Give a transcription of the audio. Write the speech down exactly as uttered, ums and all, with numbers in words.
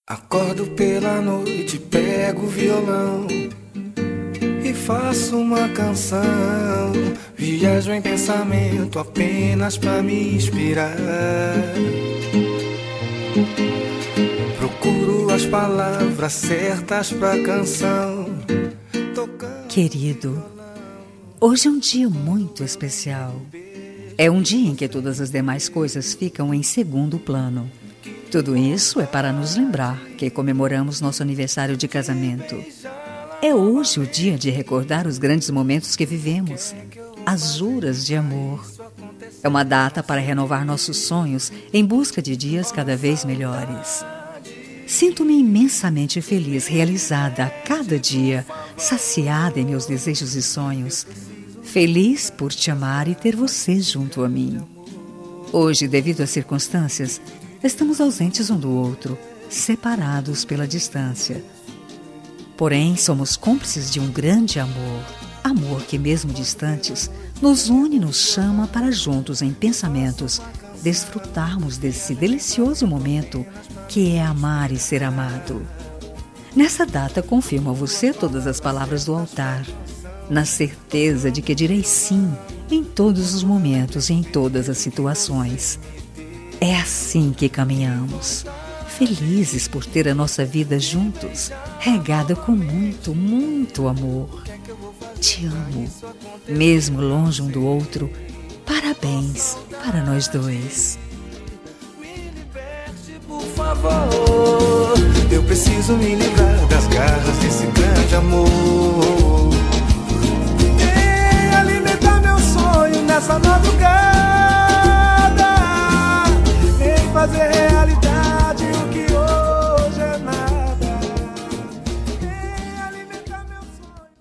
Acordo pela noite, pego o violão e faço uma canção. Viajo em pensamento apenas pra me inspirar. Procuro as palavras certas pra canção. Querido, hoje é um dia muito especial. É um dia em que todas as demais coisas ficam em segundo plano. Tudo isso é para nos lembrar que comemoramos nosso aniversário de casamento. É hoje o dia de recordar os grandes momentos que vivemos, as juras de amor. É uma data para renovar nossos sonhos em busca de dias cada vez melhores. Sinto-me imensamente feliz, realizada a cada dia, saciada em meus desejos e sonhos. Feliz por te amar e ter você junto a mim. Hoje, devido às circunstâncias, estamos ausentes um do outro, separados pela distância. Porém, somos cúmplices de um grande amor. Amor que, mesmo distantes, nos une e nos chama para juntos em pensamentos desfrutarmos desse delicioso momento que é amar e ser amado. Nessa data, confirmo a você todas as palavras do altar, na certeza de que direi sim em todos os momentos e em todas as situações. É assim que caminhamos, felizes por ter a nossa vida juntos, regada com muito, muito amor. Te amo, mesmo longe um do outro. Parabéns para nós dois. Por favor, eu preciso me livrar das garras desse grande amor. Vem alimentar meu sonho nessa madrugada. Vem fazer